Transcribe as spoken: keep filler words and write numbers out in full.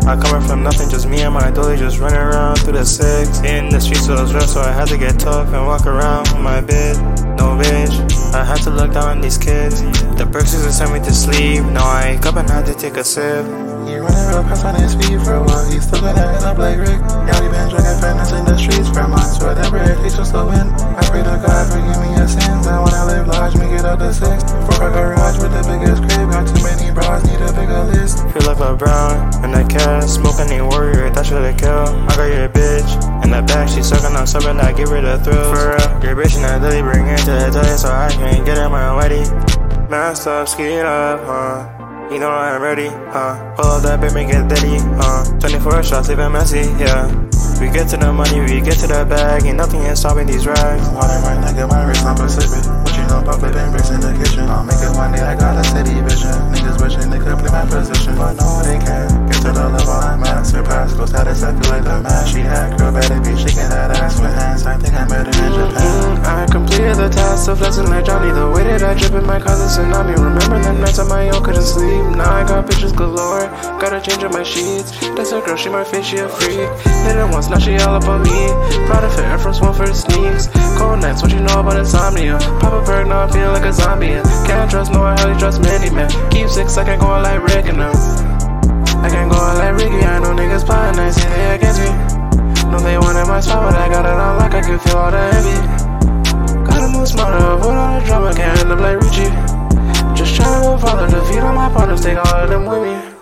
I coming from nothing, just me and my dolly just running around through the six. In the streets was rough, so I had to get tough and walk around with my bed. No bitch, I had to look down on these kids. The perks used to send me to sleep. Now I wake up and had to take a sip. He running real fast on his feet for a while. He still got that up like Rick. Yeah, we been drinking fatness in the streets for months. Whatever it takes to slow in. I pray to God forgive me your sins. And when I live large, make it up to six. For a garage with the biggest crib. Got too many bras, need a bigger list. Feel like LeBron in the cast, smoking a warrior, that should kill. I got your bitch in the back, she sucking on something that give her the thrill. For real, your bitch in the dilly, bring her to the dilly so I can get her my wedding. Masked up, skied up, huh? You know I'm ready, huh? Pull up that bitch, make it dirty, huh? twenty-four shots, leave it messy, yeah. We get to the money, we get to the bag, and nothing is stopping these rags. Water right now, get my wrist on Pacific. What you know about flipping bricks in the kitchen? I'll make it one day, I got a city vision. Niggas wishing they could play my position, but no, they can't. Get to the level I'm at, surpass. Go status, I feel like the man she had. Girl, better be shaking that ass with hands. I think I met her in Japan. I completed the task of flexing like Johnny. The way that I drip in my cousin tsunami. Remember the nights on my own, couldn't sleep. Now I got bitches galore. Gotta change up my sheets. That's a girl, she my face, she a freak. Hit her once, now she all up on me. Proud of Air Force One for the sneaks. Cold nights, what you know about insomnia? Pop a bird, now I feel like a zombie. Can't trust, no, I hardly trust many men. Keep six, I can't go out like Rick and them. I can't go out like Ricky, I know niggas plotting, I see they against me. No, they wanted my spot, but I got it on like I can feel all the envy. Gotta move smarter, avoid all the drama, can't end up like Richie. Just tryna move farther, defeat all my partners, take all of them with me.